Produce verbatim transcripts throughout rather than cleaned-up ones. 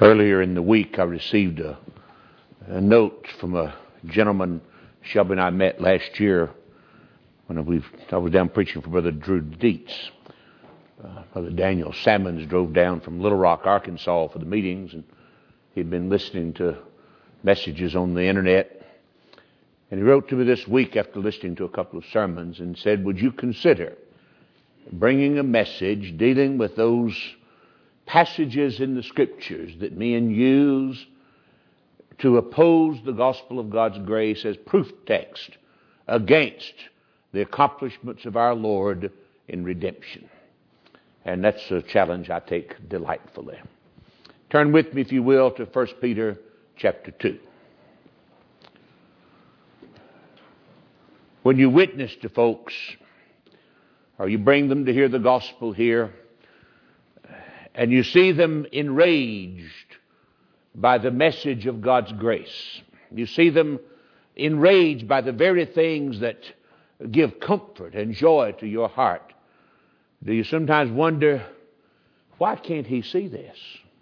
Earlier in the week, I received a, a note from a gentleman Shelby and I met last year when we, I was down preaching for Brother Drew Dietz. Uh, Brother Daniel Sammons drove down from Little Rock, Arkansas for the meetings, and he'd been listening to messages on the internet. And he wrote to me this week after listening to a couple of sermons and said, would you consider bringing a message dealing with those passages in the Scriptures that men use to oppose the gospel of God's grace as proof text against the accomplishments of our Lord in redemption. And that's a challenge I take delightfully. Turn with me, if you will, to First Peter chapter two. When you witness to folks, or you bring them to hear the gospel here, and you see them enraged by the message of God's grace, you see them enraged by the very things that give comfort and joy to your heart, do you sometimes wonder, why can't he see this?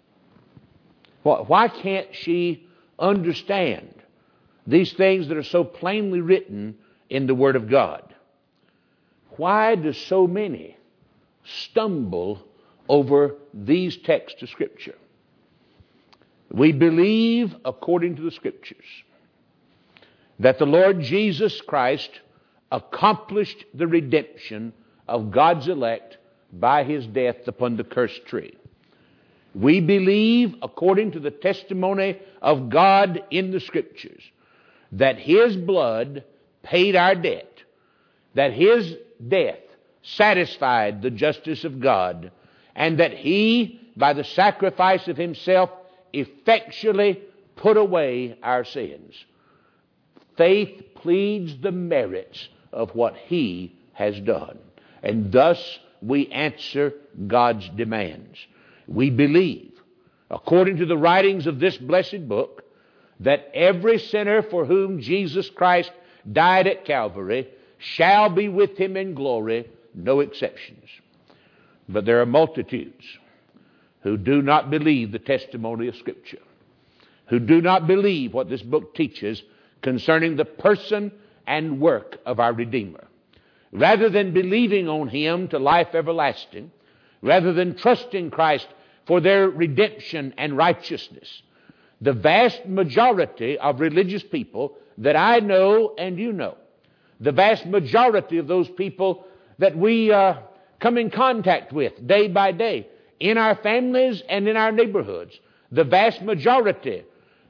Why can't she understand these things that are so plainly written in the Word of God? Why do so many stumble over these texts of Scripture? We believe, according to the Scriptures, that the Lord Jesus Christ accomplished the redemption of God's elect by His death upon the cursed tree. We believe, according to the testimony of God in the Scriptures, that His blood paid our debt, that His death satisfied the justice of God, and that He, by the sacrifice of Himself, effectually put away our sins. Faith pleads the merits of what He has done, and thus we answer God's demands. We believe, according to the writings of this blessed book, that every sinner for whom Jesus Christ died at Calvary shall be with Him in glory, no exceptions. But there are multitudes who do not believe the testimony of Scripture, who do not believe what this book teaches concerning the person and work of our Redeemer. Rather than believing on Him to life everlasting, rather than trusting Christ for their redemption and righteousness, the vast majority of religious people that I know and you know, the vast majority of those people that we uh, come in contact with day by day, in our families and in our neighborhoods, the vast majority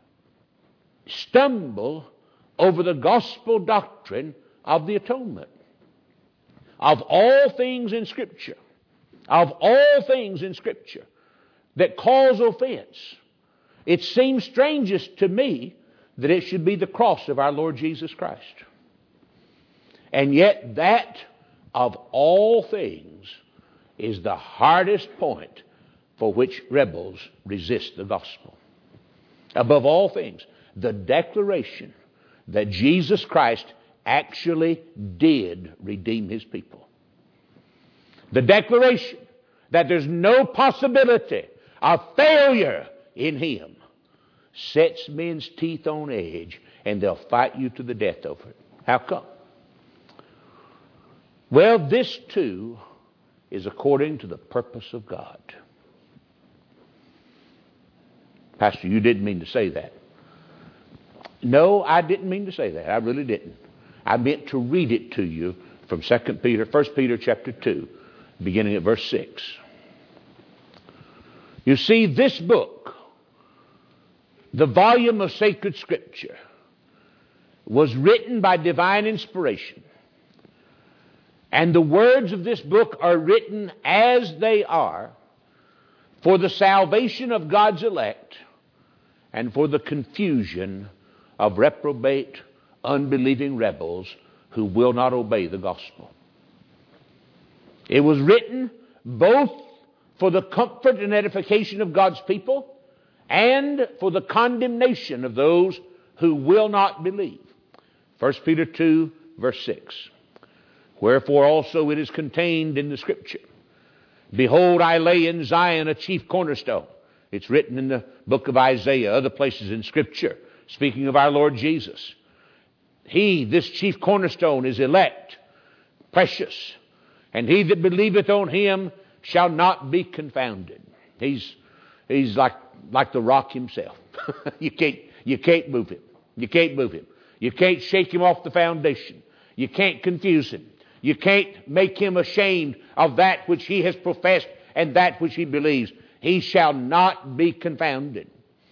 stumble over the gospel doctrine of the atonement. Of all things in Scripture, of all things in Scripture that cause offense, it seems strangest to me that it should be the cross of our Lord Jesus Christ. And yet that, of all things, is the hardest point for which rebels resist the gospel. Above all things, the declaration that Jesus Christ actually did redeem His people. The declaration that there's no possibility of failure in Him sets men's teeth on edge, and they'll fight you to the death over it. How come? Well, this too is according to the purpose of God. Pastor, you didn't mean to say that. No, I didn't mean to say that. I really didn't. I meant to read it to you from Second Peter, First Peter chapter two, beginning at verse six. You see, this book, the volume of sacred Scripture, was written by divine inspiration. And the words of this book are written as they are for the salvation of God's elect and for the confusion of reprobate, unbelieving rebels who will not obey the gospel. It was written both for the comfort and edification of God's people and for the condemnation of those who will not believe. First Peter two, verse six. Wherefore also it is contained in the Scripture, behold, I lay in Zion a chief cornerstone, It's written in the book of Isaiah, other places in Scripture, speaking of our Lord Jesus. He, this chief cornerstone, is elect, precious, and he that believeth on him shall not be confounded. He's he's like like the rock himself. you can't you can't move him. You can't move him. You can't shake him off the foundation. You can't confuse him. You can't make him ashamed of that which he has professed and that which he believes. He shall not be confounded.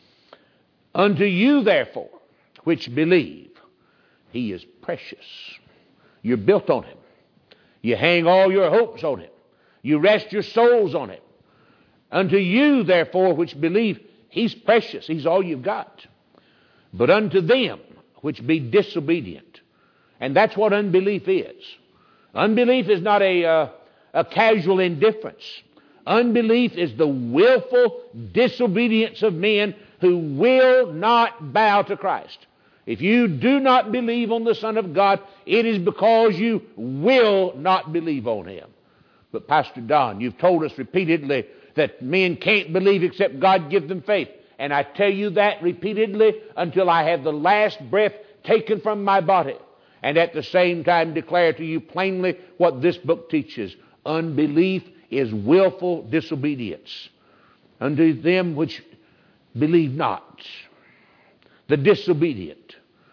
Unto you, therefore, which believe, he is precious. You're built on him. You hang all your hopes on him. You rest your souls on him. Unto you, therefore, which believe, he's precious. He's all you've got. But unto them which be disobedient. And that's what unbelief is. Unbelief is not a, uh, a casual indifference. Unbelief is the willful disobedience of men who will not bow to Christ. If you do not believe on the Son of God, it is because you will not believe on him. But Pastor Don, you've told us repeatedly that men can't believe except God give them faith. And I tell you that repeatedly until I have the last breath taken from my body. And at the same time declare to you plainly what this book teaches. Unbelief is willful disobedience. Unto them which believe not. The disobedient.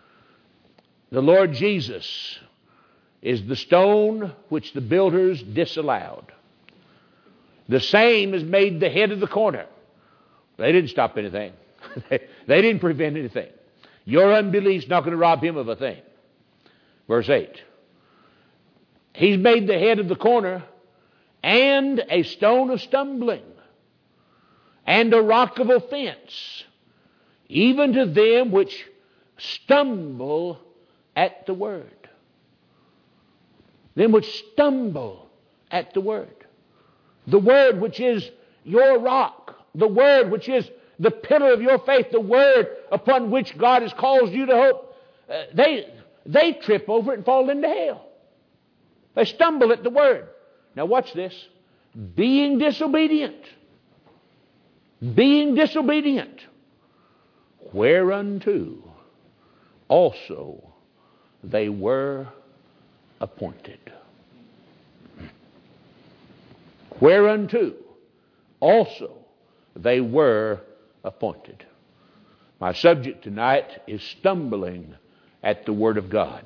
The Lord Jesus is the stone which the builders disallowed. The same is made the head of the corner. They didn't stop anything. They didn't prevent anything. Your unbelief's not going to rob him of a thing. Verse eight. He's made the head of the corner and a stone of stumbling and a rock of offense, even to them which stumble at the word. Them which stumble at the word. The word which is your rock. The word which is the pillar of your faith. The word upon which God has caused you to hope. Uh, they, they trip over it and fall into hell. They stumble at the word. Now watch this. Being disobedient. Being disobedient. Whereunto also they were appointed. Whereunto also they were appointed. My subject tonight is stumbling at the Word of God.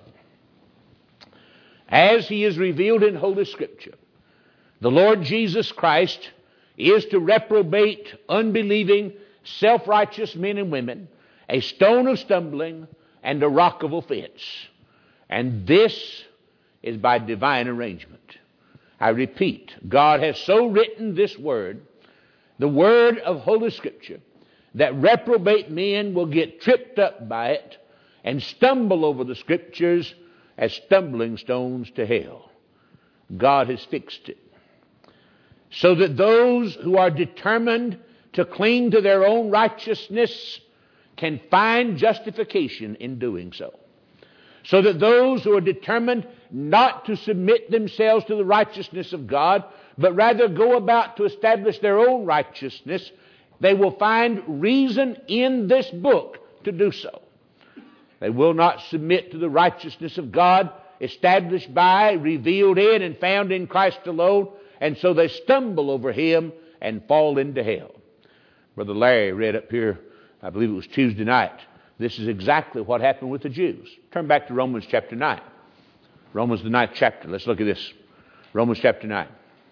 As He is revealed in Holy Scripture, the Lord Jesus Christ is to reprobate unbelieving, self-righteous men and women, a stone of stumbling and a rock of offense. And this is by divine arrangement. I repeat, God has so written this Word, the Word of Holy Scripture, that reprobate men will get tripped up by it and stumble over the Scriptures as stumbling stones to hell. God has fixed it. So that those who are determined to cling to their own righteousness can find justification in doing so. So that those who are determined not to submit themselves to the righteousness of God, but rather go about to establish their own righteousness, they will find reason in this book to do so. They will not submit to the righteousness of God established by, revealed in, and found in Christ alone, and so they stumble over Him and fall into hell. Brother Larry read up here, I believe it was Tuesday night. This is exactly what happened with the Jews. Turn back to Romans chapter nine. Romans the ninth chapter. Let's look at this. Romans chapter nine.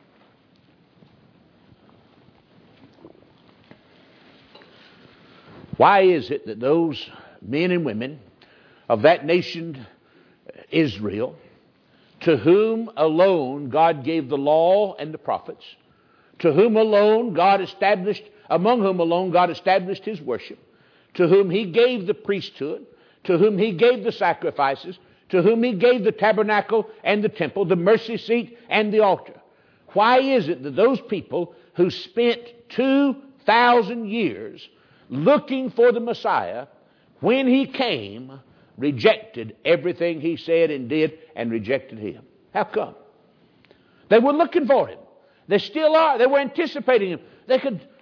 Why is it that those men and women of that nation, Israel, to whom alone God gave the law and the prophets, to whom alone God established, among whom alone God established His worship, to whom He gave the priesthood, to whom He gave the sacrifices, to whom He gave the tabernacle and the temple, the mercy seat and the altar. Why is it that those people who spent two thousand years looking for the Messiah, when He came, rejected everything He said and did and rejected Him? How come? They were looking for Him. They still are. They were anticipating Him. They could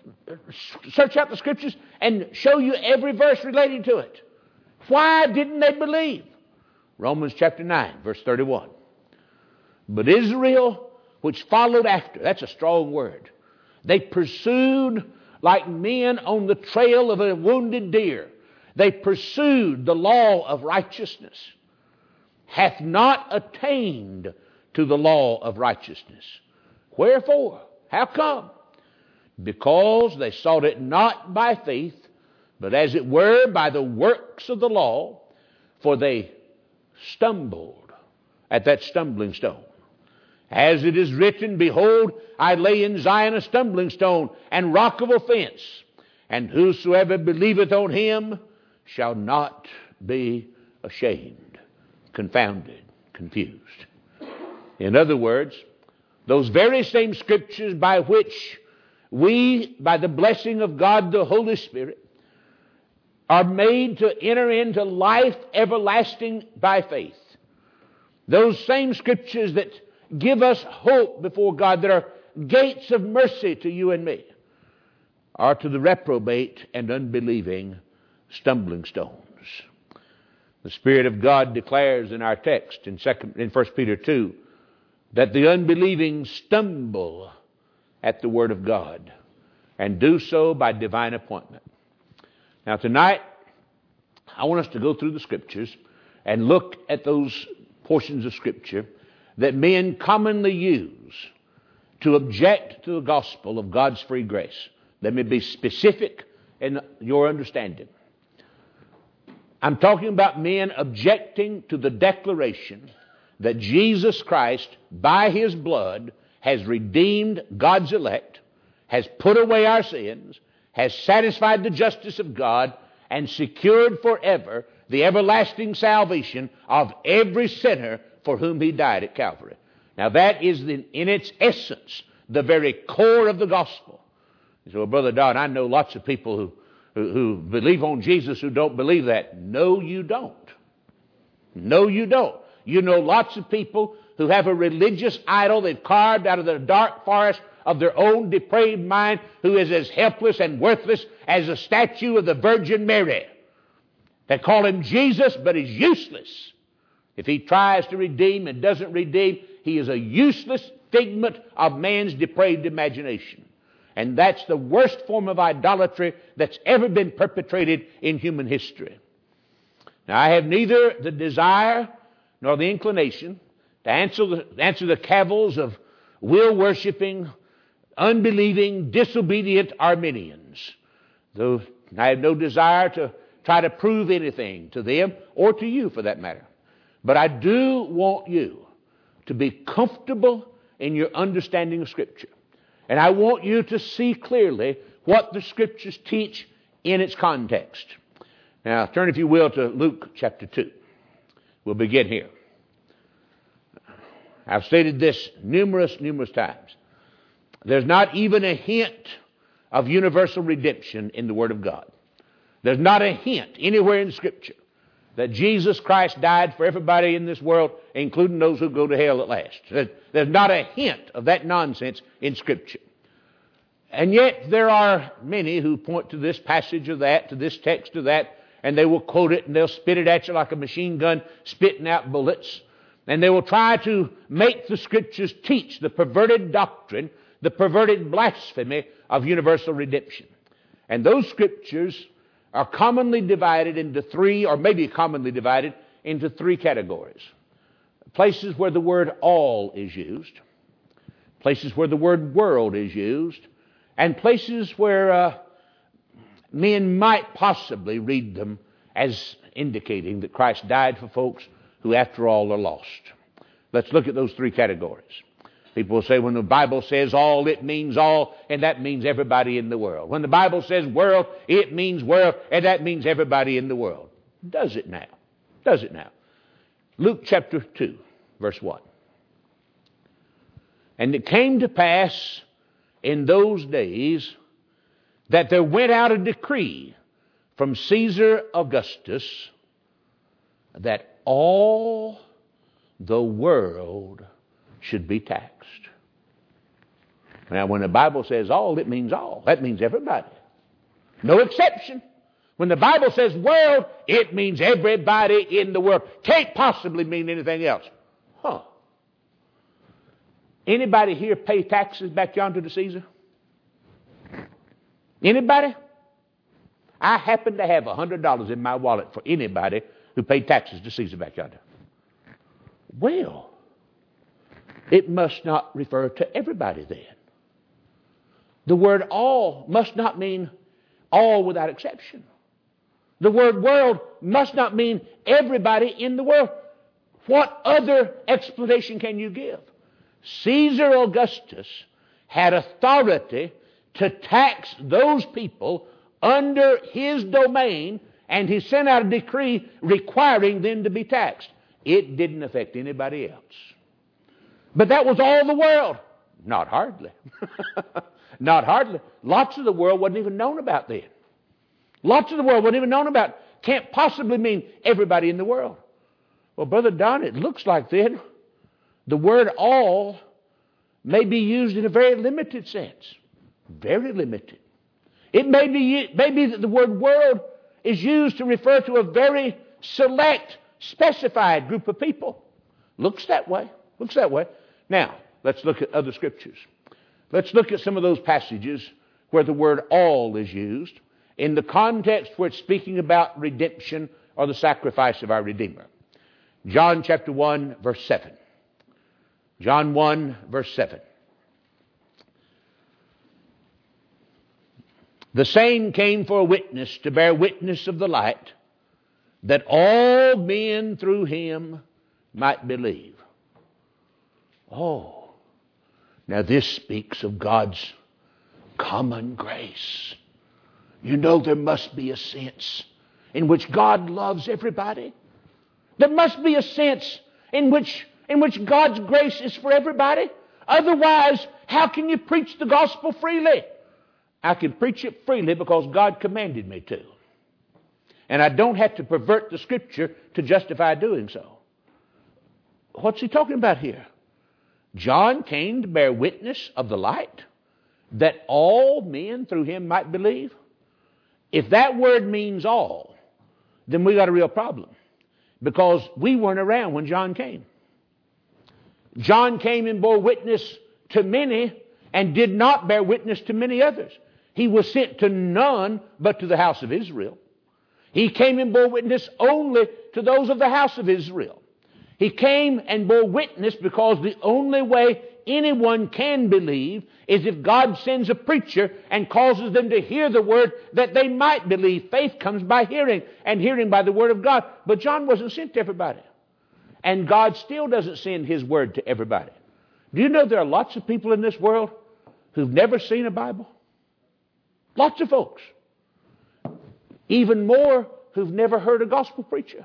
search out the Scriptures and show you every verse relating to it. Why didn't they believe? Romans chapter nine, verse thirty-one. But Israel, which followed after, that's a strong word. They pursued like men on the trail of a wounded deer. They pursued the law of righteousness, hath not attained to the law of righteousness. Wherefore? How come? Because they sought it not by faith, but as it were by the works of the law, for they stumbled at that stumbling stone. As it is written, behold, I lay in Zion a stumbling stone and rock of offense, and whosoever believeth on him shall not be ashamed, confounded, confused. In other words, those very same Scriptures by which we, by the blessing of God the Holy Spirit, are made to enter into life everlasting by faith. Those same Scriptures that give us hope before God, that are gates of mercy to you and me, are to the reprobate and unbelieving stumbling stones. The Spirit of God declares in our text in second in First Peter two that the unbelieving stumble at the Word of God and do so by divine appointment. Now tonight, I want us to go through the Scriptures and look at those portions of Scripture that men commonly use to object to the gospel of God's free grace. Let me be specific in your understanding. I'm talking about men objecting to the declaration that Jesus Christ, by His blood, has redeemed God's elect, has put away our sins, has satisfied the justice of God, and secured forever the everlasting salvation of every sinner for whom He died at Calvary. Now that is the, in its essence the very core of the gospel. You say, well, Brother Don, I know lots of people who, who, who believe on Jesus who don't believe that. No, you don't. No, you don't. You know lots of people who have a religious idol they've carved out of the dark forest of their own depraved mind, who is as helpless and worthless as a statue of the Virgin Mary. They call Him Jesus, but He's useless. If He tries to redeem and doesn't redeem, He is a useless figment of man's depraved imagination. And that's the worst form of idolatry that's ever been perpetrated in human history. Now, I have neither the desire nor the inclination to answer the, answer the cavils of will-worshipping, unbelieving, disobedient Arminians. Though I have no desire to try to prove anything to them or to you for that matter. But I do want you to be comfortable in your understanding of Scripture. And I want you to see clearly what the Scriptures teach in its context. Now, turn, if you will, to Luke chapter two. We'll begin here. I've stated this numerous, numerous times. There's not even a hint of universal redemption in the Word of God. There's not a hint anywhere in Scripture that Jesus Christ died for everybody in this world, including those who go to hell at last. There's not a hint of that nonsense in Scripture. And yet there are many who point to this passage or that, to this text or that, and they will quote it and they'll spit it at you like a machine gun spitting out bullets. And they will try to make the Scriptures teach the perverted doctrine, the perverted blasphemy of universal redemption. And those Scriptures are commonly divided into three, or maybe commonly divided into three categories. Places where the word all is used, places where the word world is used, and places where uh, men might possibly read them as indicating that Christ died for folks who after all are lost. Let's look at those three categories. People will say when the Bible says all, it means all, and that means everybody in the world. When the Bible says world, it means world, and that means everybody in the world. Does it now? Does it now? Luke chapter two, verse one. And it came to pass in those days that there went out a decree from Caesar Augustus that all the world should be taxed. Now, when the Bible says all, it means all. That means everybody. No exception. When the Bible says world, it means everybody in the world. Can't possibly mean anything else. Huh. Anybody here pay taxes back yonder to Caesar? Anybody? I happen to have one hundred dollars in my wallet for anybody who paid taxes to Caesar back yonder. Well, it must not refer to everybody then. The word all must not mean all without exception. The word world must not mean everybody in the world. What other explanation can you give? Caesar Augustus had authority to tax those people under his domain, and he sent out a decree requiring them to be taxed. It didn't affect anybody else. But that was all the world. Not hardly. Not hardly. Lots of the world wasn't even known about then. Lots of the world wasn't even known about. Can't possibly mean everybody in the world. Well, Brother Don, it looks like then the word all may be used in a very limited sense. Very limited. It may be, may be that the word world is used to refer to a very select, specified group of people. Looks that way. Looks that way. Now, let's look at other scriptures. Let's look at some of those passages where the word all is used in the context where it's speaking about redemption or the sacrifice of our Redeemer. John chapter one, verse seven. John one, verse seven. The same came for a witness to bear witness of the light, that all men through him might believe. Oh, now this speaks of God's common grace. You know, there must be a sense in which God loves everybody. There must be a sense in which, in which God's grace is for everybody. Otherwise, how can you preach the gospel freely? I can preach it freely because God commanded me to. And I don't have to pervert the Scripture to justify doing so. What's he talking about here? John came to bear witness of the light, that all men through him might believe. If that word means all, then we got a real problem, because we weren't around when John came. John came and bore witness to many and did not bear witness to many others. He was sent to none but to the house of Israel. He came and bore witness only to those of the house of Israel. He came and bore witness because the only way anyone can believe is if God sends a preacher and causes them to hear the word that they might believe. Faith comes by hearing, and hearing by the word of God. But John wasn't sent to everybody. And God still doesn't send his word to everybody. Do you know there are lots of people in this world who've never seen a Bible? Lots of folks. Even more who've never heard a gospel preacher.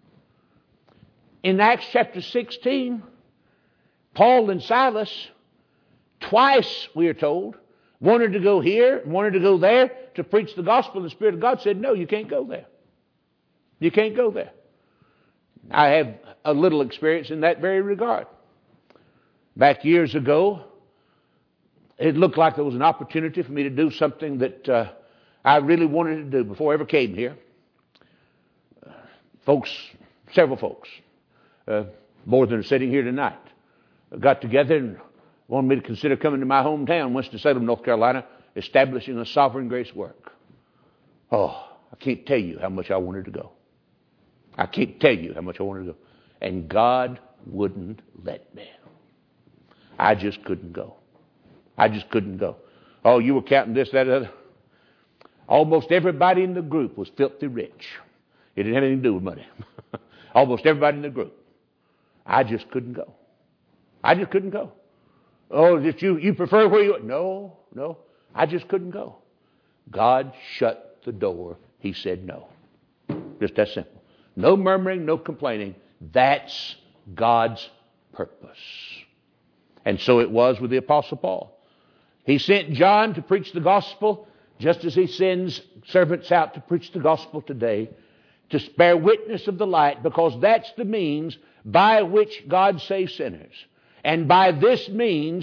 In Acts chapter sixteen, Paul and Silas, twice, we are told, wanted to go here, wanted to go there to preach the gospel. And the Spirit of God said, no, you can't go there. You can't go there. I have a little experience in that very regard. Back years ago, it looked like there was an opportunity for me to do something that uh, I really wanted to do before I ever came here. Uh, folks, several folks, uh, more than are sitting here tonight, got together and wanted me to consider coming to my hometown, Winston-Salem, North Carolina, establishing a sovereign grace work. Oh, I can't tell you how much I wanted to go. I can't tell you how much I wanted to go. And God wouldn't let me. I just couldn't go. I just couldn't go. Oh, you were counting this, that, other. Almost everybody in the group was filthy rich. It didn't have anything to do with money. Almost everybody in the group. I just couldn't go. I just couldn't go. Oh, did you, you prefer where you... No, no. I just couldn't go. God shut the door. He said no. Just that simple. No murmuring, no complaining. That's God's purpose. And so it was with the Apostle Paul. He sent John to preach the gospel, just as he sends servants out to preach the gospel today, to bear witness of the light, because that's the means by which God saves sinners. And by this means,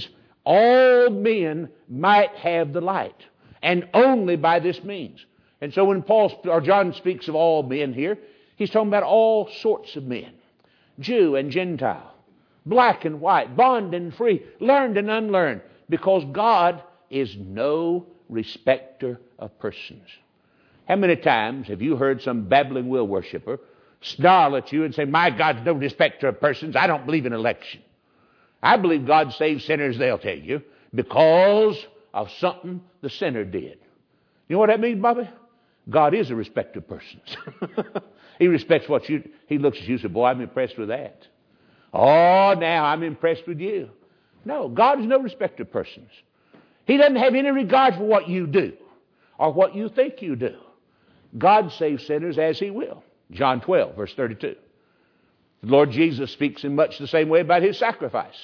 all men might have the light, and only by this means. And so when Paul or John speaks of all men here, he's talking about all sorts of men, Jew and Gentile, black and white, bond and free, learned and unlearned, because God is no respecter of persons. How many times have you heard some babbling will worshiper snarl at you and say, my God's no respecter of persons, I don't believe in election. I believe God saves sinners, they'll tell you, because of something the sinner did. You know what that means, Bobby? God is a respecter of persons. He respects what you, he looks at you and says, boy, I'm impressed with that. Oh, now I'm impressed with you. No, God is no respecter of persons. He doesn't have any regard for what you do or what you think you do. God saves sinners as he will. John twelve, verse thirty-two. The Lord Jesus speaks in much the same way about his sacrifice.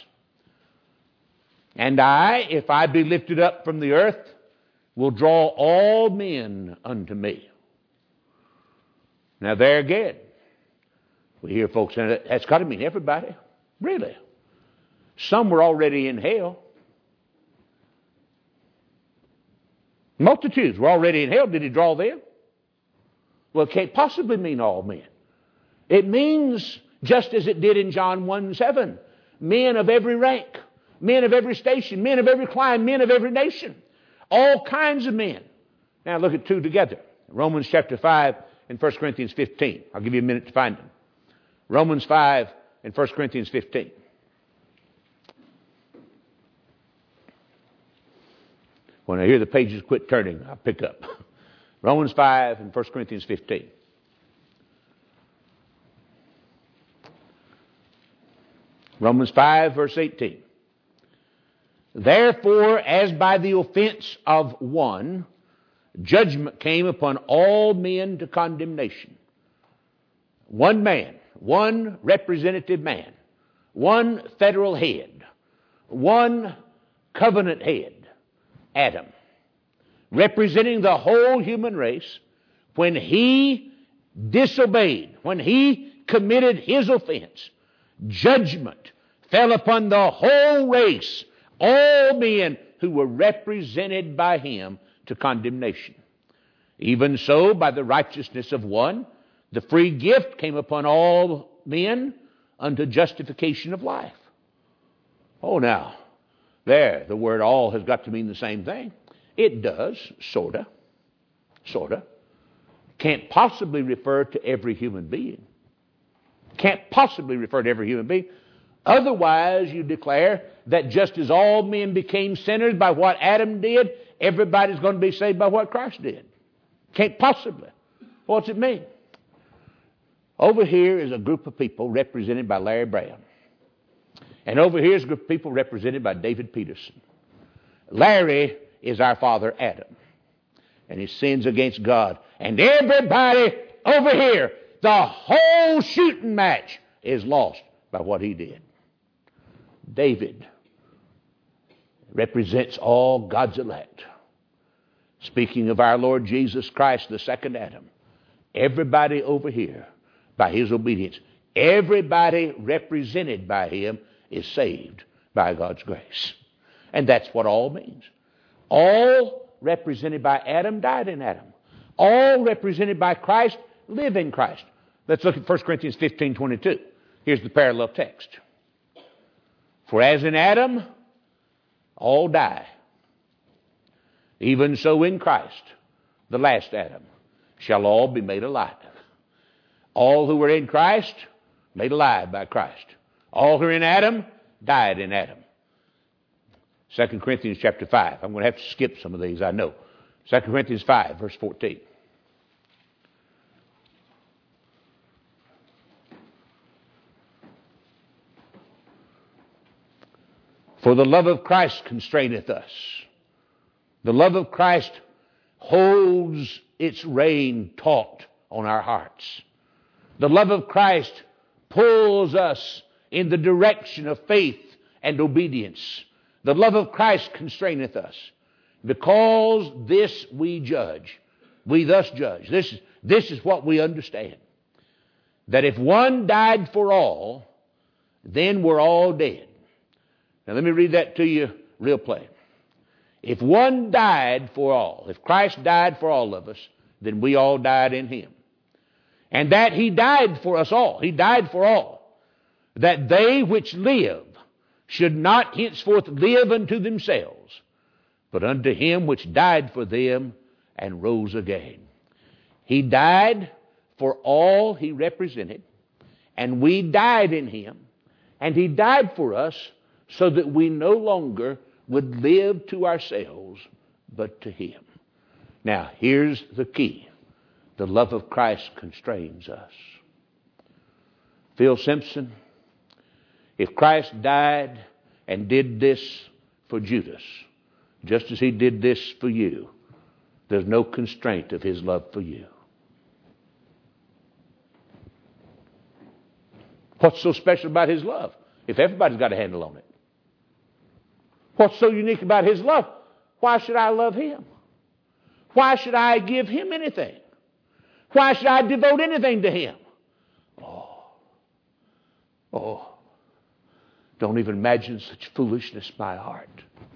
And I, if I be lifted up from the earth, will draw all men unto me. Now there again, we hear folks saying that that's got to mean everybody. Really? Some were already in hell. Multitudes were already in hell. Did he draw them? Well, it can't possibly mean all men. It means, just as it did in John one seven, men of every rank, men of every station, men of every clime, men of every nation. All kinds of men. Now look at two together. Romans chapter five and First Corinthians fifteen. I'll give you a minute to find them. Romans five and First Corinthians fifteen. When I hear the pages quit turning, I'll pick up. Romans five and First Corinthians fifteen. Romans five, verse eighteen. Therefore, as by the offense of one, judgment came upon all men to condemnation. One man, one representative man, one federal head, one covenant head, Adam, representing the whole human race, when he disobeyed, when he committed his offense, judgment fell upon the whole race, all men who were represented by him to condemnation. Even so, by the righteousness of one, the free gift came upon all men unto justification of life. Oh, now, there, the word all has got to mean the same thing. It does, sorta, sorta. Can't possibly refer to every human being. Can't possibly refer to every human being. Otherwise, you declare that just as all men became sinners by what Adam did, everybody's going to be saved by what Christ did. Can't possibly. What's it mean? Over here is a group of people represented by Larry Brown. And over here is a group of people represented by David Peterson. Larry is our father Adam, and his sins against God. And everybody over here, the whole shooting match is lost by what he did. David represents all God's elect. Speaking of our Lord Jesus Christ, the second Adam, everybody over here, by his obedience, everybody represented by him is saved by God's grace. And that's what all means. All represented by Adam died in Adam. All represented by Christ live in Christ. Let's look at First Corinthians fifteen twenty-two. Here's the parallel text. For as in Adam, all die. Even so in Christ, the last Adam, shall all be made alive. All who were in Christ, made alive by Christ. All who are in Adam, died in Adam. Second Corinthians chapter five. I'm going to have to skip some of these, I know. Second Corinthians five, verse fourteen. For the love of Christ constraineth us. The love of Christ holds its reign taut on our hearts. The love of Christ pulls us in the direction of faith and obedience. The love of Christ constraineth us. Because this we judge. We thus judge. This, this is what we understand. That if one died for all, then we're all dead. Now let me read that to you real plain. If one died for all, if Christ died for all of us, then we all died in him. And that he died for us all. He died for all. That they which live should not henceforth live unto themselves, but unto him which died for them and rose again. He died for all he represented, and we died in him, and he died for us so that we no longer would live to ourselves, but to him. Now, here's the key. The love of Christ constrains us. Phil Simpson, if Christ died and did this for Judas, just as he did this for you, there's no constraint of his love for you. What's so special about his love if everybody's got a handle on it? What's so unique about his love? Why should I love him? Why should I give him anything? Why should I devote anything to him? Oh, oh, don't even imagine such foolishness, my heart.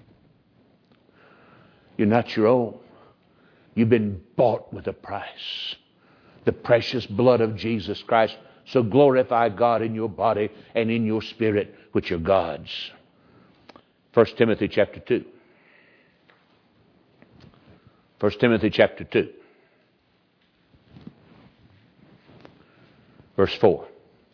You're not your own. You've been bought with a price. The precious blood of Jesus Christ. So glorify God in your body and in your spirit, which are God's. First Timothy chapter two. First Timothy chapter two. Verse four.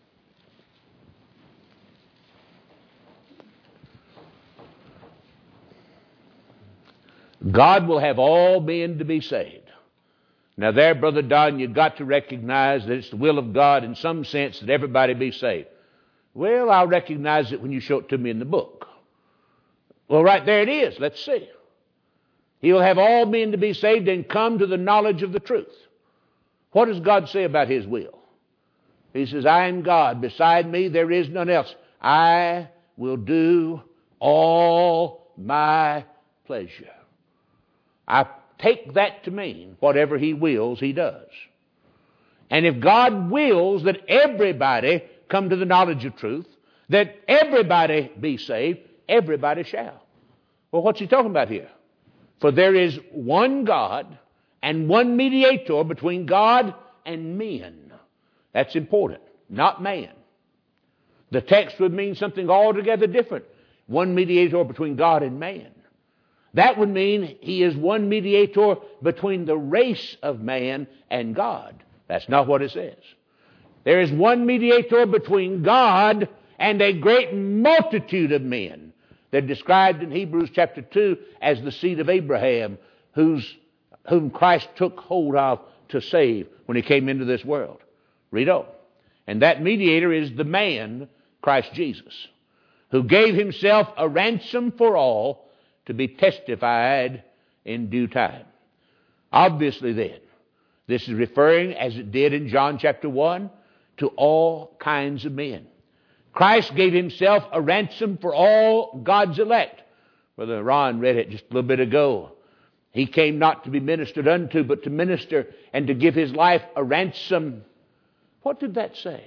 God will have all men to be saved. Now there, Brother Don, you've got to recognize that it's the will of God in some sense that everybody be saved. Well, I'll recognize it when you show it to me in the book. Well, right there it is. Let's see. He will have all men to be saved and come to the knowledge of the truth. What does God say about his will? He says, I am God. Beside me there is none else. I will do all my pleasure. I take that to mean whatever he wills, he does. And if God wills that everybody come to the knowledge of truth, that everybody be saved, everybody shall. Well, what's he talking about here? For there is one God and one mediator between God and men. That's important, not man. The text would mean something altogether different. One mediator between God and man. That would mean he is one mediator between the race of man and God. That's not what it says. There is one mediator between God and a great multitude of men. They're described in Hebrews chapter two as the seed of Abraham, whose, whom Christ took hold of to save when he came into this world. Read on. And that mediator is the man, Christ Jesus, who gave himself a ransom for all, to be testified in due time. Obviously then, this is referring, as it did in John chapter one, to all kinds of men. Christ gave himself a ransom for all God's elect. Brother Ron read it just a little bit ago. He came not to be ministered unto, but to minister and to give his life a ransom. What did that say?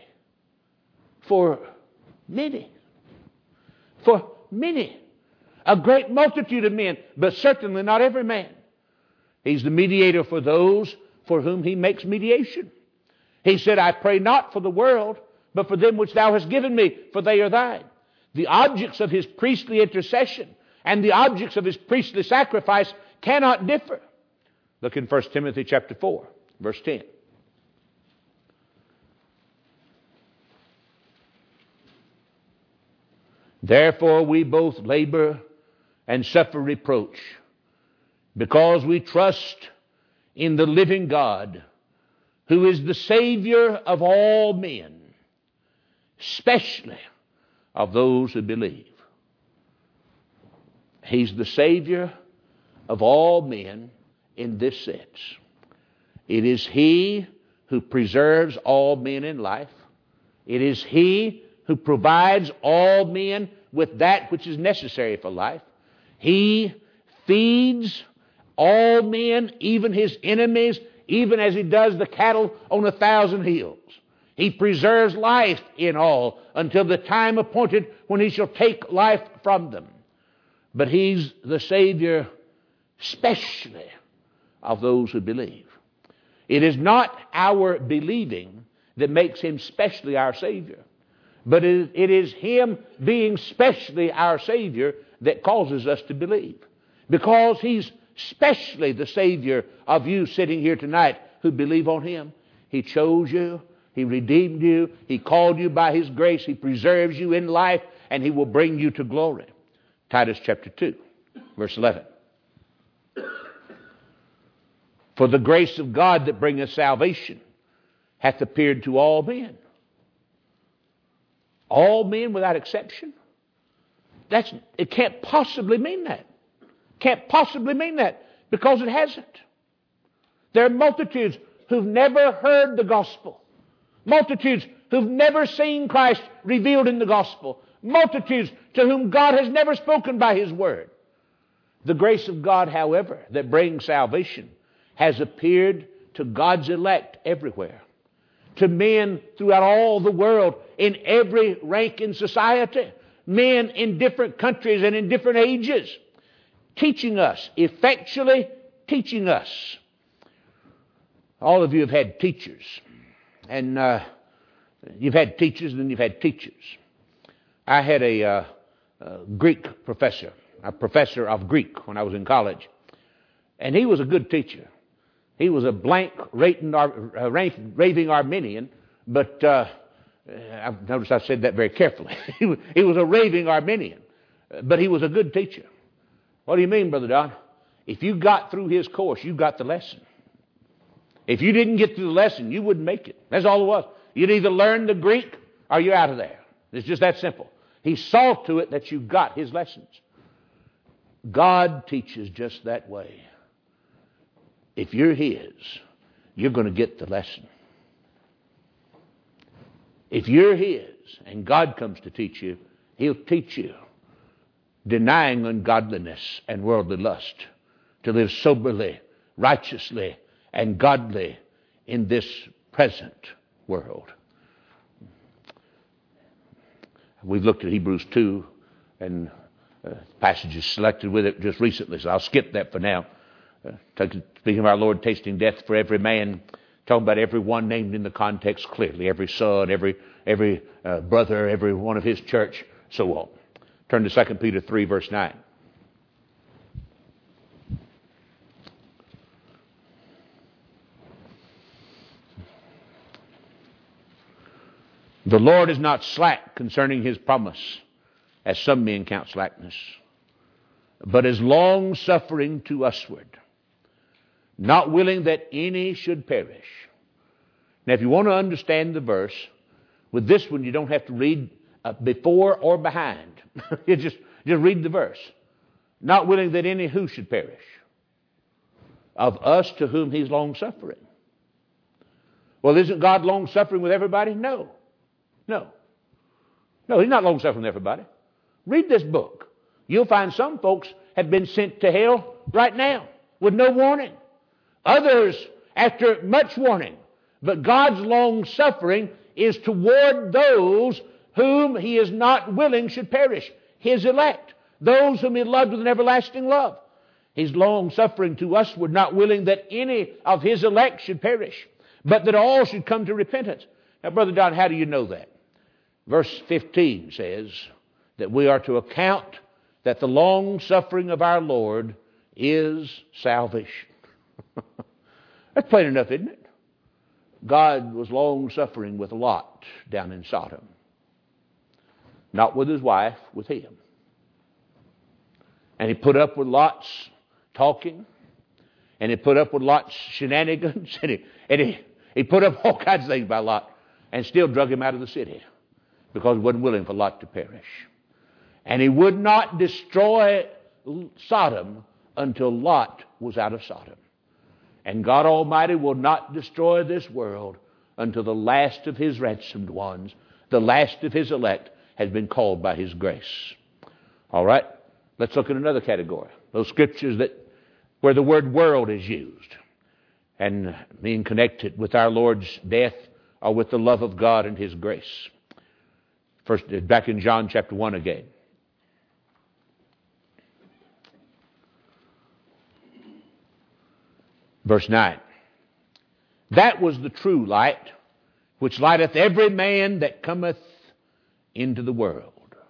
For many. For many. A great multitude of men, but certainly not every man. He's the mediator for those for whom he makes mediation. He said, I pray not for the world, but for them which thou hast given me, for they are thine. The objects of his priestly intercession and the objects of his priestly sacrifice cannot differ. Look in First Timothy chapter four, verse ten. Therefore we both labor and suffer reproach, because we trust in the living God, who is the Savior of all men, especially of those who believe. He's the Savior of all men in this sense. It is He who preserves all men in life. It is He who provides all men with that which is necessary for life. He feeds all men, even his enemies, even as he does the cattle on a thousand hills. He preserves life in all until the time appointed when he shall take life from them. but He's the Savior specially of those who believe. It is not our believing that makes Him specially our Savior, but it is Him being specially our Savior that causes us to believe. Because He's specially the Savior of you sitting here tonight who believe on Him. He chose you. He redeemed you. He called you by His grace. He preserves you in life, and He will bring you to glory. Titus chapter two, verse eleven. For the grace of God that bringeth salvation hath appeared to all men. All men without exception? That's, it can't possibly mean that. Can't possibly mean that, because it hasn't. There are multitudes who've never heard the gospel. Multitudes who've never seen Christ revealed in the gospel. Multitudes to whom God has never spoken by His word. The grace of God, however, that brings salvation has appeared to God's elect everywhere. To men throughout all the world, in every rank in society. Men in different countries and in different ages. Teaching us, effectually teaching us. All of you have had teachers. And uh, you've had teachers and then you've had teachers. I had a, uh, a Greek professor, a professor of Greek when I was in college. And he was a good teacher. He was a blank, raving, uh, raving Arminian, but uh, I've noticed I said that very carefully. he, was, he was a raving Arminian, but he was a good teacher. What do you mean, Brother Don? If you got through his course, you got the lesson. If you didn't get through the lesson, you wouldn't make it. That's all it was. You'd either learn the Greek or you're out of there. It's just that simple. He saw to it that you got his lessons. God teaches just that way. If you're His, you're going to get the lesson. If you're His and God comes to teach you, He'll teach you, denying ungodliness and worldly lust, to live soberly, righteously, and godly in this present world. We've looked at Hebrews two, and uh, passages selected with it just recently, so I'll skip that for now. Uh, speaking of our Lord tasting death for every man, talking about every one named in the context clearly, every son, every every uh, brother, every one of His church, so on. Turn to Second Peter three, verse nine. The Lord is not slack concerning His promise, as some men count slackness, but is long-suffering to usward, not willing that any should perish. Now, if you want to understand the verse, with this one you don't have to read uh, before or behind. you just, just read the verse. Not willing that any who should perish. Of us to whom He's long-suffering. Well, isn't God long-suffering with everybody? No. No. No, He's not long-suffering with everybody. Read this book. You'll find some folks have been sent to hell right now with no warning. Others after much warning. But God's long-suffering is toward those whom He is not willing should perish. His elect. Those whom He loved with an everlasting love. He's long-suffering to us. We're not willing that any of His elect should perish, but that all should come to repentance. Now, Brother Don, how do you know that? Verse fifteen says that we are to account that the long-suffering of our Lord is salvation. That's plain enough, isn't it? God was long-suffering with Lot down in Sodom. Not with his wife, with him. And He put up with Lot's talking. And He put up with Lot's shenanigans. And He, and he, he put up all kinds of things by Lot. And still drug him out of the city. Because He wasn't willing for Lot to perish. And He would not destroy Sodom until Lot was out of Sodom. And God Almighty will not destroy this world until the last of His ransomed ones, the last of His elect, has been called by His grace. All right? Let's look at another category. Those scriptures that where the word world is used and being connected with our Lord's death or with the love of God and His grace. First, back in John chapter one again. Verse nine. That was the true light, which lighteth every man that cometh into the world.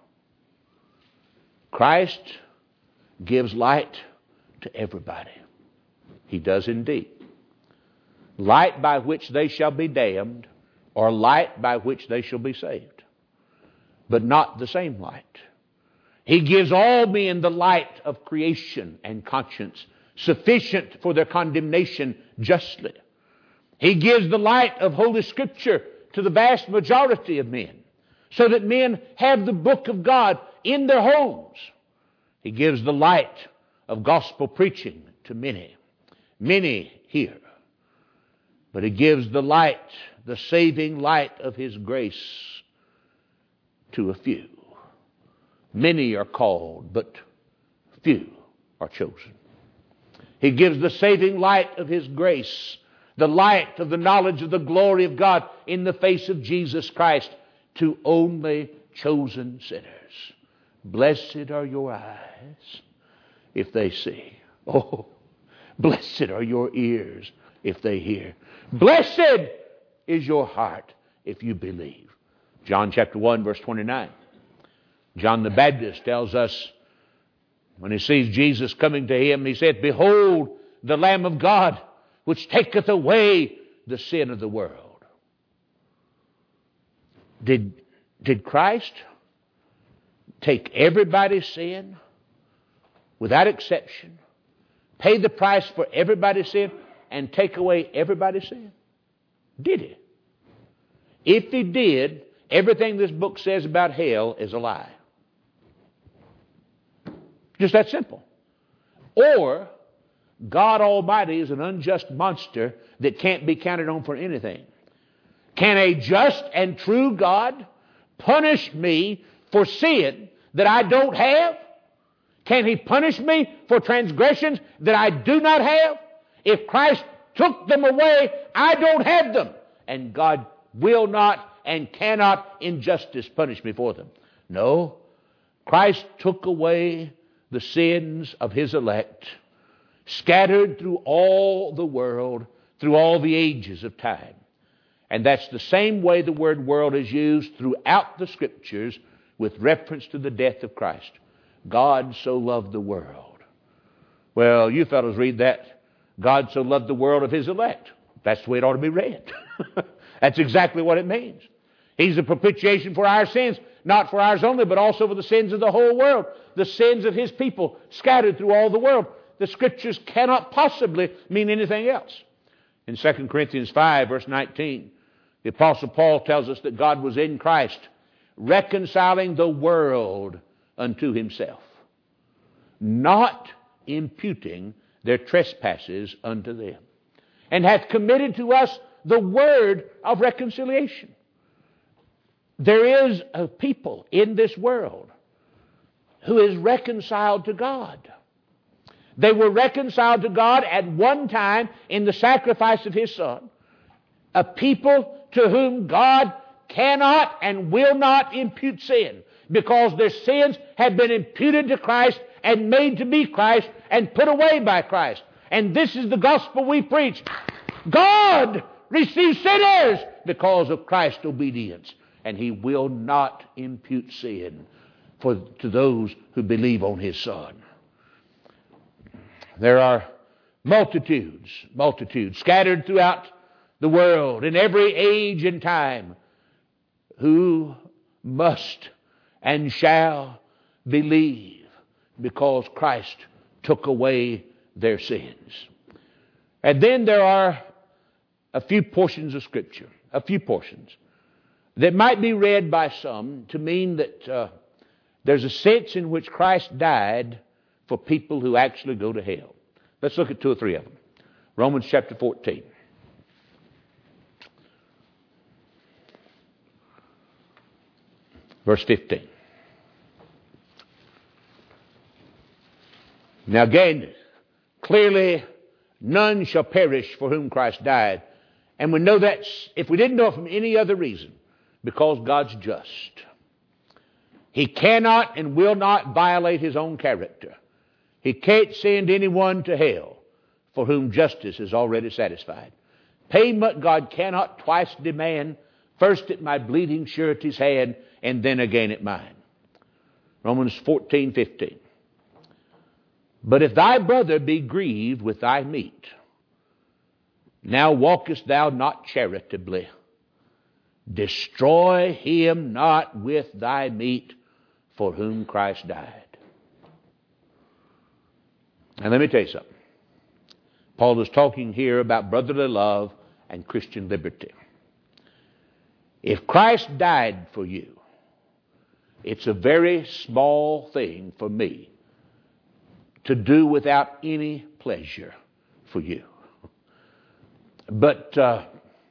Christ gives light to everybody. He does indeed. Light by which they shall be damned, or light by which they shall be saved. But not the same light. He gives all men the light of creation and conscience, sufficient for their condemnation justly. He gives the light of Holy Scripture to the vast majority of men, so that men have the book of God in their homes. He gives the light of gospel preaching to many. Many hear. But He gives the light, the saving light of His grace to a few. Many are called, but few are chosen. He gives the saving light of His grace, the light of the knowledge of the glory of God in the face of Jesus Christ, to only chosen sinners. Blessed are your eyes if they see. Oh, blessed are your ears if they hear. Blessed is your heart if you believe. John chapter one, verse twenty-nine. John the Baptist tells us, when he sees Jesus coming to him, he said, Behold the Lamb of God, which taketh away the sin of the world. Did, did Christ take everybody's sin without exception, pay the price for everybody's sin, and take away everybody's sin? Did He? If He did, everything this book says about hell is a lie. Just that simple. Or God Almighty is an unjust monster that can't be counted on for anything. Can a just and true God punish me for sin that I don't have? Can He punish me for transgressions that I do not have? If Christ took them away, I don't have them. And God will not and cannot in justice punish me for them. No, Christ took away the sins of His elect, scattered through all the world, through all the ages of time. And that's the same way the word world is used throughout the Scriptures with reference to the death of Christ. God so loved the world. Well, you fellows read that. God so loved the world of His elect. That's the way it ought to be read. That's exactly what it means. He's the propitiation for our sins, not for ours only, but also for the sins of the whole world, the sins of His people scattered through all the world. The Scriptures cannot possibly mean anything else. In Second Corinthians five, verse nineteen, the Apostle Paul tells us that God was in Christ, reconciling the world unto Himself, not imputing their trespasses unto them, and hath committed to us the word of reconciliation. There is a people in this world who is reconciled to God. They were reconciled to God at one time in the sacrifice of His Son. A people to whom God cannot and will not impute sin, because their sins have been imputed to Christ and made to be Christ and put away by Christ. And this is the gospel we preach. God receives sinners because of Christ's obedience, and He will not impute sin for to those who believe on His Son. There are multitudes, multitudes scattered throughout the world in every age and time who must and shall believe because Christ took away their sins. And then there are a few portions of Scripture, a few portions, that might be read by some to mean that uh, there's a sense in which Christ died for people who actually go to hell. Let's look at two or three of them. Romans chapter fourteen. Verse fifteen. Now again, clearly none shall perish for whom Christ died. And we know that if we didn't know it from any other reason, because God's just. He cannot and will not violate His own character. He can't send anyone to hell for whom justice is already satisfied. Payment God cannot twice demand, first at my bleeding surety's hand, and then again at mine. Romans fourteen fifteen. But if thy brother be grieved with thy meat, now walkest thou not charitably. Destroy him not with thy meat, for whom Christ died. And let me tell you something. Paul is talking here about brotherly love and Christian liberty. If Christ died for you, it's a very small thing for me to do without any pleasure for you. But uh,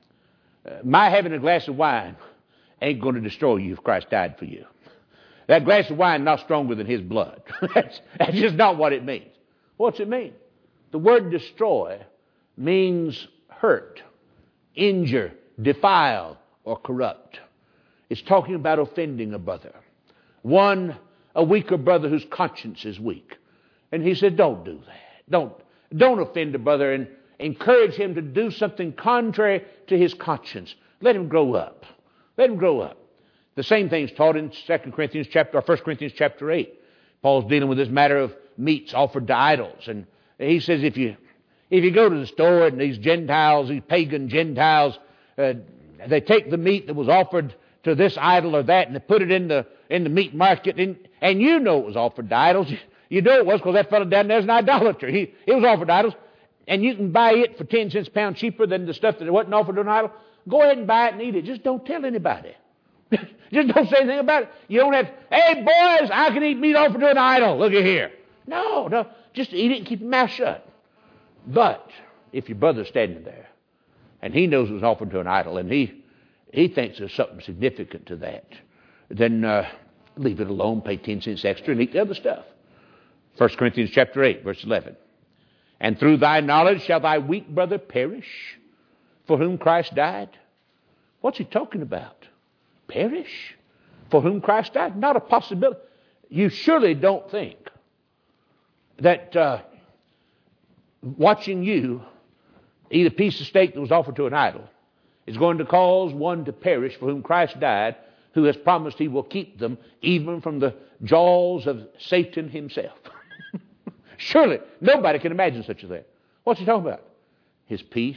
my having a glass of wine ain't going to destroy you if Christ died for you. That glass of wine is not stronger than his blood. that's, that's just not what it means. What's it mean? The word destroy means hurt, injure, defile, or corrupt. It's talking about offending a brother. One, a weaker brother whose conscience is weak. And he said, don't do that. Don't, don't offend a brother and encourage him to do something contrary to his conscience. Let him grow up. Let him grow up. The same thing's taught in Second Corinthians chapter, or First Corinthians chapter eight. Paul's dealing with this matter of meats offered to idols. And he says if you if you go to the store and these Gentiles, these pagan Gentiles, uh, they take the meat that was offered to this idol or that and they put it in the in the meat market, and, and you know it was offered to idols. You know it was because that fellow down there's an idolater. He, it was offered to idols. And you can buy it for ten cents a pound cheaper than the stuff that wasn't offered to an idol. Go ahead and buy it and eat it. Just don't tell anybody. Just don't say anything about it. You don't have, hey boys, I can eat meat offered to an idol. Look at here. No, no. Just eat it and keep your mouth shut. But if your brother's standing there and he knows it was offered to an idol and he he thinks there's something significant to that, then uh, leave it alone, pay ten cents extra and eat the other stuff. First Corinthians chapter eight, verse eleven. And through thy knowledge shall thy weak brother perish, for whom Christ died? What's he talking about? Perish? For whom Christ died? Not a possibility. You surely don't think that uh, watching you eat a piece of steak that was offered to an idol is going to cause one to perish for whom Christ died, who has promised he will keep them even from the jaws of Satan himself. Surely nobody can imagine such a thing. What's he talking about? His peace,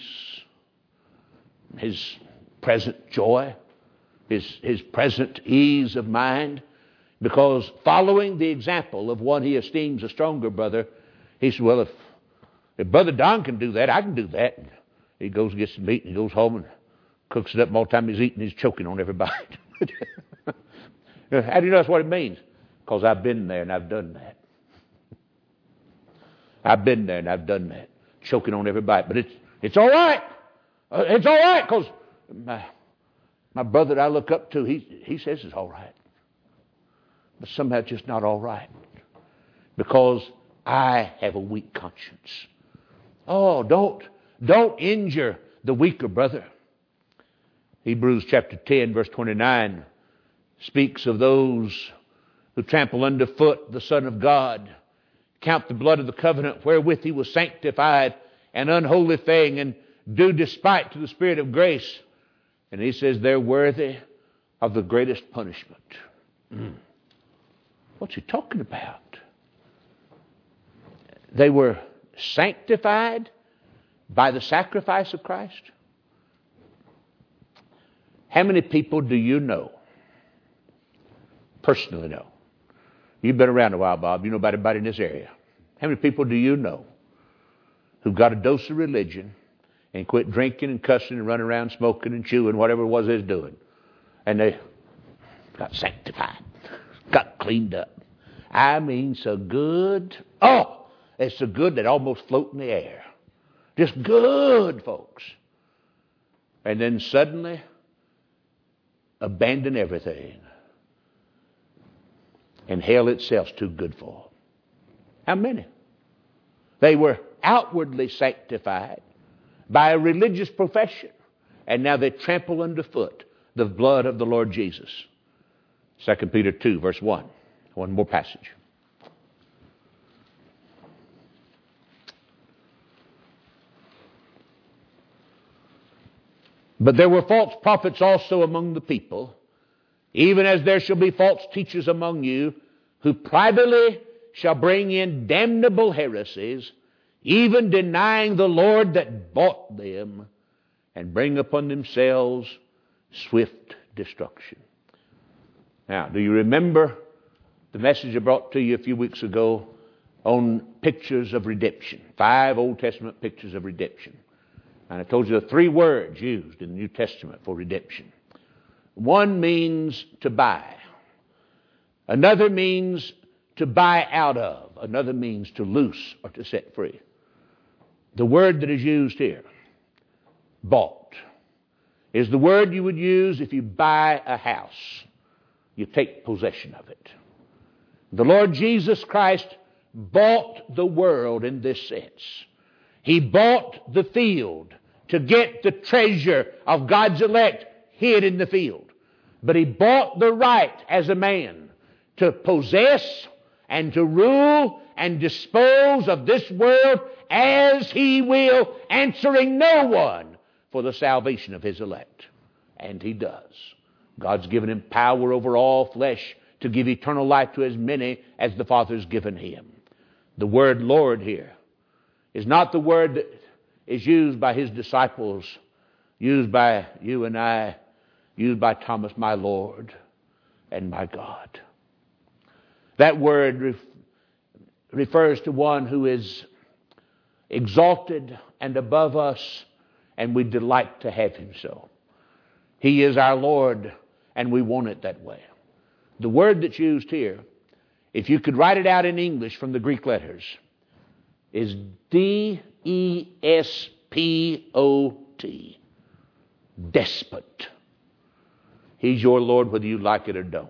his present joy, his, his present ease of mind. Because following the example of one he esteems a stronger brother, he said, well, if, if Brother Don can do that, I can do that. And he goes and gets some meat and he goes home and cooks it up, and all the time he's eating, he's choking on every bite. How do you know that's what it means? Because I've been there and I've done that. I've been there and I've done that. Choking on every bite. But it's it's all right. Uh, it's all right because my, my brother that I look up to, he, he says it's all right. But somehow it's just not all right. Because I have a weak conscience. Oh, don't, don't injure the weaker brother. Hebrews chapter ten, verse twenty-nine speaks of those who trample underfoot the Son of God, count the blood of the covenant wherewith he was sanctified an unholy thing, and do despite to the Spirit of grace. And he says they're worthy of the greatest punishment. Mm. What's he talking about? They were sanctified by the sacrifice of Christ. How many people do you know, personally know? You've been around a while, Bob. You know about everybody in this area. How many people do you know who got a dose of religion and quit drinking and cussing and running around smoking and chewing, whatever it was they was doing, and they got sanctified, got cleaned up? I mean, so good. Oh, it's so good that almost float in the air. Just good, folks. And then suddenly abandon everything. And hell itself's too good for them. How many? They were outwardly sanctified by a religious profession, and now they trample underfoot the blood of the Lord Jesus. Second Peter two, verse one. One more passage. But there were false prophets also among the people, even as there shall be false teachers among you, who privately shall bring in damnable heresies, even denying the Lord that bought them, and bring upon themselves swift destruction. Now, do you remember the message I brought to you a few weeks ago on pictures of redemption? Five Old Testament pictures of redemption. And I told you the three words used in the New Testament for redemption. One means to buy. Another means to buy out of. Another means to loose or to set free. The word that is used here, bought, is the word you would use if you buy a house. You take possession of it. The Lord Jesus Christ bought the world in this sense. He bought the field to get the treasure of God's elect hid in the field. But He bought the right as a man to possess and to rule and dispose of this world as He will, answering no one for the salvation of His elect. And He does. God's given Him power over all flesh to give eternal life to as many as the Father's given Him. The word Lord here is not the word that is used by His disciples, used by you and I, used by Thomas, my Lord and my God. That word ref- refers to one who is exalted and above us, and we delight to have Him so. He is our Lord, and we want it that way. The word that's used here, if you could write it out in English from the Greek letters, is D E S P O T. Despot. He's your Lord whether you like it or don't.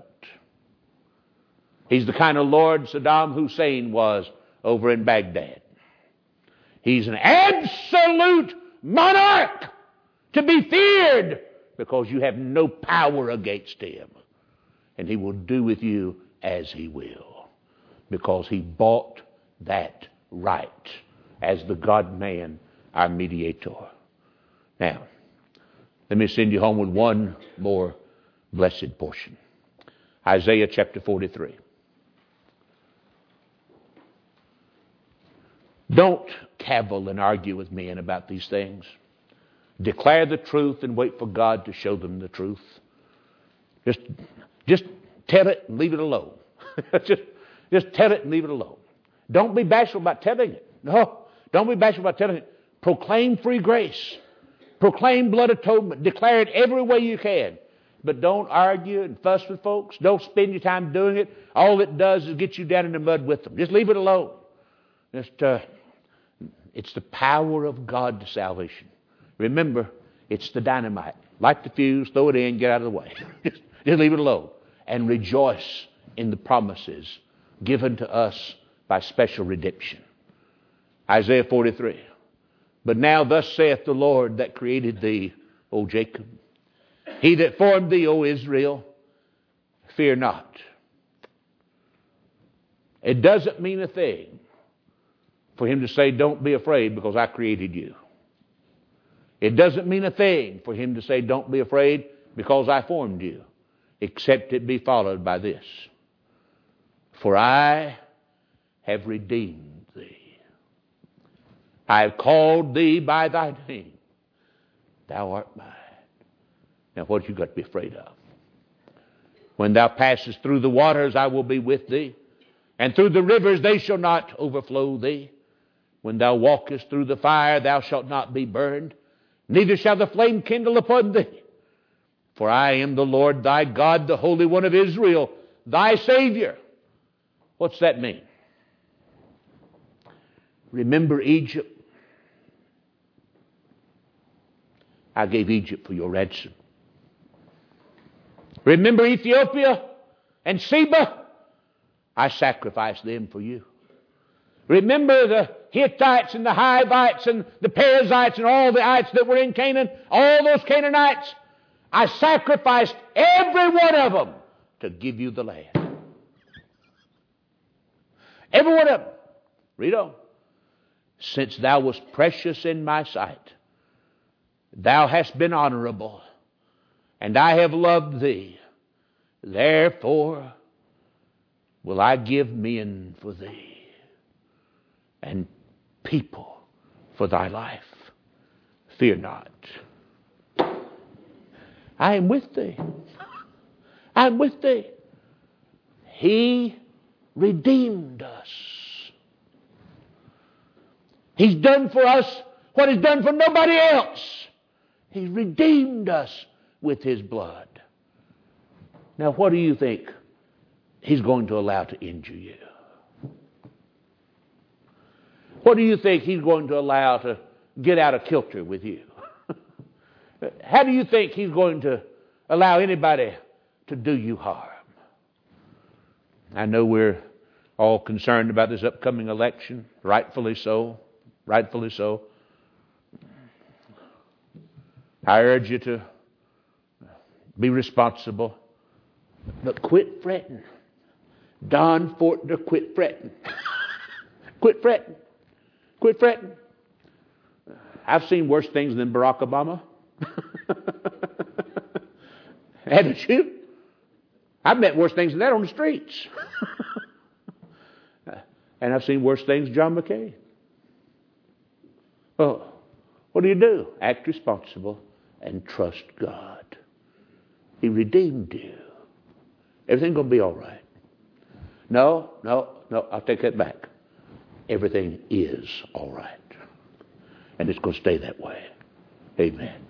He's the kind of Lord Saddam Hussein was over in Baghdad. He's an absolute monarch to be feared because you have no power against Him. And He will do with you as He will because He bought that right as the God-man, our mediator. Now, let me send you home with one more blessed portion. Isaiah chapter forty-three. Don't cavil and argue with men about these things. Declare the truth and wait for God to show them the truth. Just, just tell it and leave it alone. just, just tell it and leave it alone. Don't be bashful about telling it. No, don't be bashful about telling it. Proclaim free grace. Proclaim blood atonement. Declare it every way you can. But don't argue and fuss with folks. Don't spend your time doing it. All it does is get you down in the mud with them. Just leave it alone. Just, uh, it's the power of God to salvation. Remember, it's the dynamite. Light the fuse, throw it in, get out of the way. just, just leave it alone. And rejoice in the promises given to us by special redemption. Isaiah forty-three. But now thus saith the Lord that created thee, O Jacob. He that formed thee, O Israel, fear not. It doesn't mean a thing for Him to say, don't be afraid because I created you. It doesn't mean a thing for Him to say, don't be afraid because I formed you, except it be followed by this. For I have redeemed thee. I have called thee by thy name. Thou art mine. Now what have you got to be afraid of? When thou passest through the waters, I will be with thee. And through the rivers, they shall not overflow thee. When thou walkest through the fire, thou shalt not be burned. Neither shall the flame kindle upon thee. For I am the Lord thy God, the Holy One of Israel, thy Savior. What's that mean? Remember Egypt? I gave Egypt for your ransom. Remember Ethiopia and Seba? I sacrificed them for you. Remember the Hittites and the Hivites and the Perizzites and all the ites that were in Canaan? All those Canaanites? I sacrificed every one of them to give you the land. Every one of them. Read on. Since thou wast precious in my sight, Thou hast been honorable, and I have loved thee. Therefore will I give men for thee, and people for thy life. Fear not. I am with thee. I am with thee. He redeemed us. He's done for us what He's done for nobody else. He's redeemed us with His blood. Now, what do you think He's going to allow to injure you? What do you think He's going to allow to get out of kilter with you? How do you think He's going to allow anybody to do you harm? I know we're all concerned about this upcoming election, rightfully so, rightfully so. I urge you to be responsible, but quit fretting. Don Fortner, quit fretting. Quit fretting. Quit fretting. I've seen worse things than Barack Obama. Haven't you? I've met worse things than that on the streets. And I've seen worse things than John McCain. Oh, what do you do? Act responsible and trust God. He redeemed you. Everything's going to be all right. No, no, no, I'll take that back. Everything is all right. And it's going to stay that way. Amen.